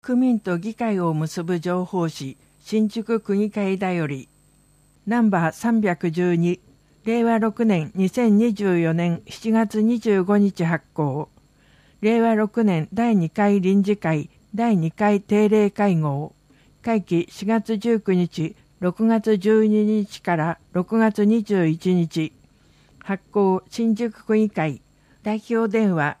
区民と議会を結ぶ情報誌、新宿区議会だより、ナンバー312、令和6年2024年7月25日発行。令和6年第2回臨時会第2回定例会合。会期4月19日、6月12日から6月21日。発行新宿区議会。代表電話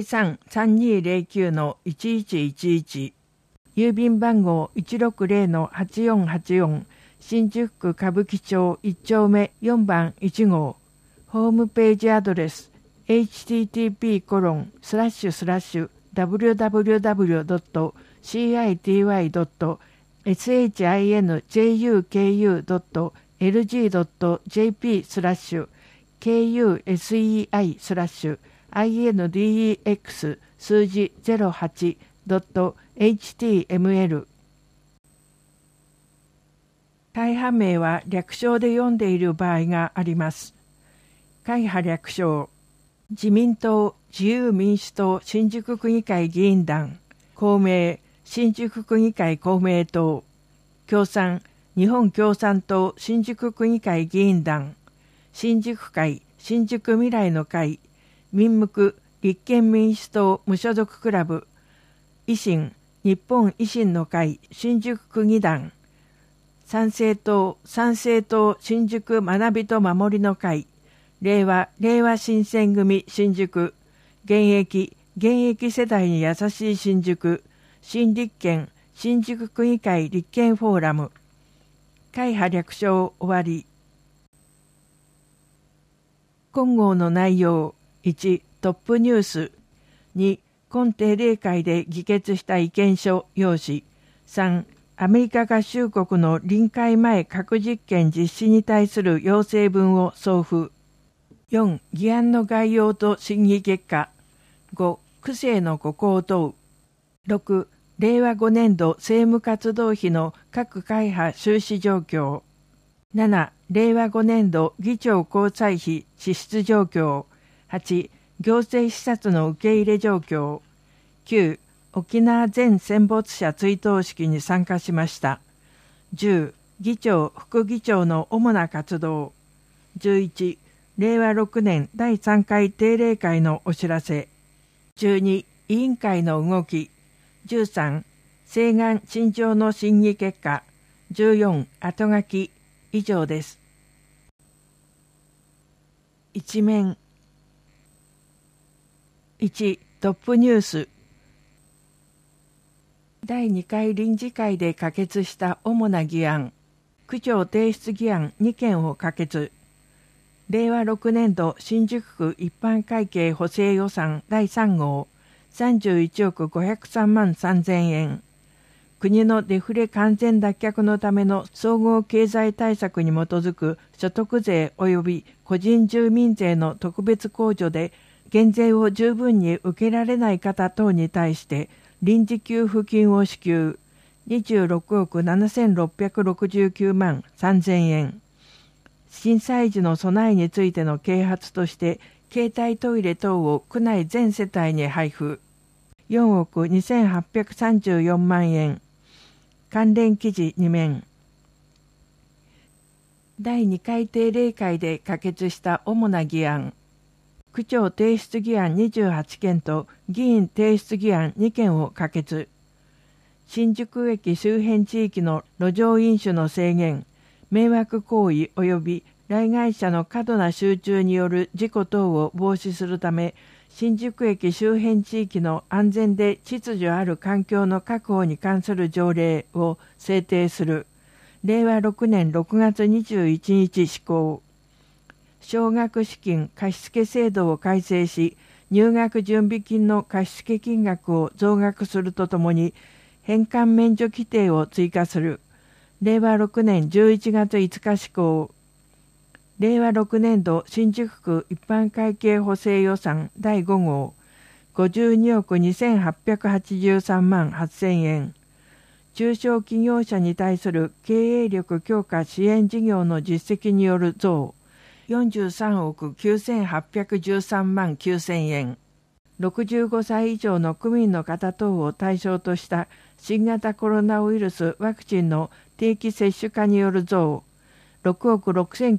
03-3209-1111。郵便番号 160-8484 新宿区歌舞伎町1丁目4番1号。ホームページアドレス http://www.city.njuk.ndex 数字 08.html 会派名は略称で読んでいる場合があります。会派略称自民党自由民主党新宿区議会議員団、公明新宿区議会公明党、共産日本共産党新宿区議会議員団、新宿会新宿未来の会、民無立憲民主党無所属クラブ、維新日本維新の会新宿区議団、参政党新宿学びと守りの会、令和新選組新宿、現役世代に優しい新宿、新立憲新宿区議会立憲フォーラム。会派略称終わり。今号の内容。1、トップニュース。2、今定例会で議決した意見書要旨。3、アメリカ合衆国の臨界前核実験実施に対する要請文を送付。4、議案の概要と審議結果。5、区政のここを問う。6、令和5年度政務活動費の各会派収支状況。7、令和5年度議長交際費支出状況。8、行政視察の受け入れ状況。9、沖縄全戦没者追悼式に参加しました。10、議長、副議長の主な活動。11、令和6年第3回定例会のお知らせ。12、委員会の動き。13、請願陳情の審議結果。14、後書き。以上です。一面。1、トップニュース。第2回臨時会で可決した主な議案。区長提出議案2件を可決。令和6年度新宿区一般会計補正予算第3号31億503万3000円。国のデフレ完全脱却のための総合経済対策に基づく所得税及び個人住民税の特別控除で減税を十分に受けられない方等に対して臨時給付金を支給26億7669万3000円。震災時の備えについての啓発として携帯トイレ等を区内全世帯に配布。4億2834万円。関連記事2面。第2回定例会で可決した主な議案。区長提出議案28件と議員提出議案2件を可決。新宿駅周辺地域の路上飲酒の制限、迷惑行為及び来街者の過度な集中による事故等を防止するため、新宿駅周辺地域の安全で秩序ある環境の確保に関する条例を制定する。令和6年6月21日施行。奨学資金貸付制度を改正し、入学準備金の貸付金額を増額するとともに、返還免除規定を追加する。令和6年11月5日施行。令和6年度新宿区一般会計補正予算第5号52億2883万8000円。中小企業者に対する経営力強化支援事業の実績による増43億9813万9000円。65歳以上の区民の方等を対象とした新型コロナウイルスワクチンの定期接種化による増、6億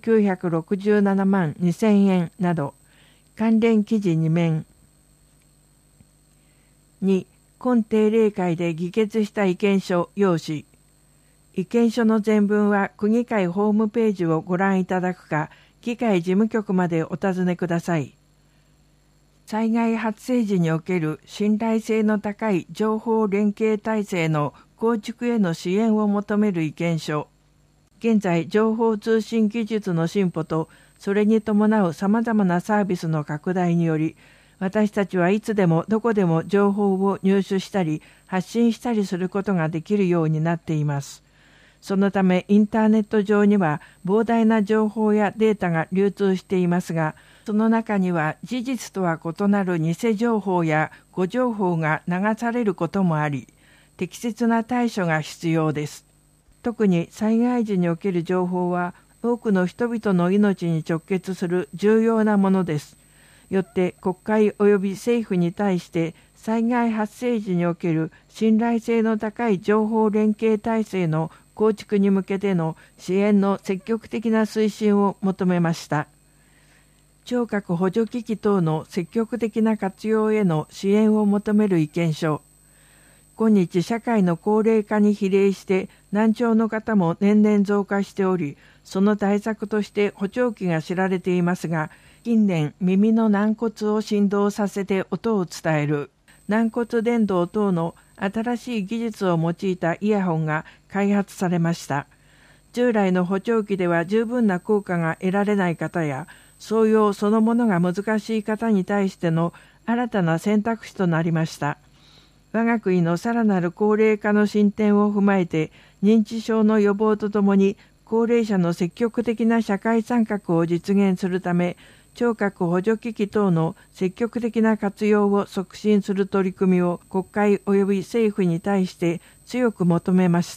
6967万2000円など、関連記事2面。2、今定例会で議決した意見書要旨。意見書の全文は区議会ホームページをご覧いただくか、議会事務局までお尋ねください。災害発生時における信頼性の高い情報連携体制の構築への支援を求める意見書。現在、情報通信技術の進歩と、それに伴う様々なサービスの拡大により、私たちはいつでもどこでも情報を入手したり発信したりすることができるようになっています。そのためインターネット上には膨大な情報やデータが流通していますが、その中には事実とは異なる偽情報や誤情報が流されることもあり、適切な対処が必要です。特に災害時における情報は多くの人々の命に直結する重要なものです。よって国会及び政府に対して災害発生時における信頼性の高い情報連携体制の構築に向けての支援の積極的な推進を求めました。聴覚補助機器等の積極的な活用への支援を求める意見書。今日社会の高齢化に比例して難聴の方も年々増加しており、その対策として補聴器が知られていますが、近年耳の軟骨を振動させて音を伝える軟骨伝導等の新しい技術を用いたイヤホンが開発されました。従来の補聴器では十分な効果が得られない方や、装用そのものが難しい方に対しての新たな選択肢となりました。我が国のさらなる高齢化の進展を踏まえて、認知症の予防とともに高齢者の積極的な社会参画を実現するため、聴覚補助機器等の積極的な活用を促進する取り組みを国会及び政府に対して強く求めました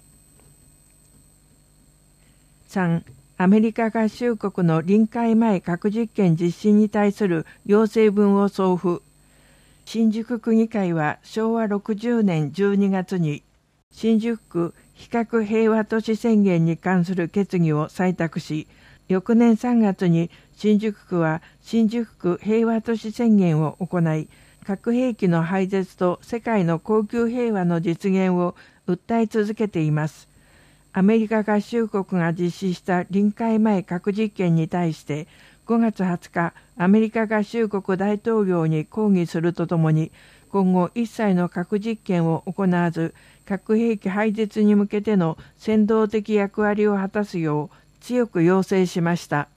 。3. アメリカ合衆国の臨界前核実験実施に対する要請文を送付。新宿区議会は昭和60年12月に新宿区非核平和都市宣言に関する決議を採択し、翌年3月に新宿区は新宿区平和都市宣言を行い、核兵器の廃絶と世界の恒久平和の実現を訴え続けています。アメリカ合衆国が実施した臨界前核実験に対して5月20日、アメリカ合衆国大統領に抗議するとともに、今後一切の核実験を行わず、核兵器廃絶に向けての先導的役割を果たすよう強く要請しました。